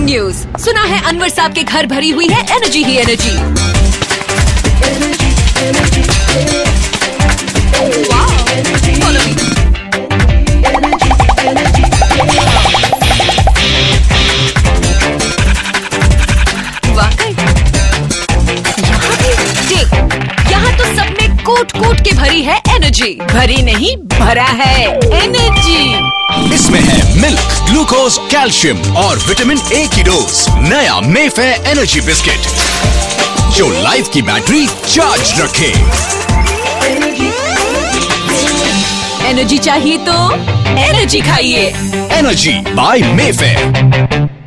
Breaking news, सुना है अनवर साहब के घर भरी हुई है एनर्जी ही एनर्जी। यहाँ तो सब में कूट कूट के भरी है एनर्जी, भरी नहीं भरा है एनर्जी। इसमें है मिल्क, ग्लूकोज, कैल्शियम और विटामिन ए की डोज। नया मेफेयर एनर्जी बिस्किट जो लाइफ की बैटरी चार्ज रखे। एनर्जी चाहिए तो एनर्जी खाइए। Energy by Mayfair.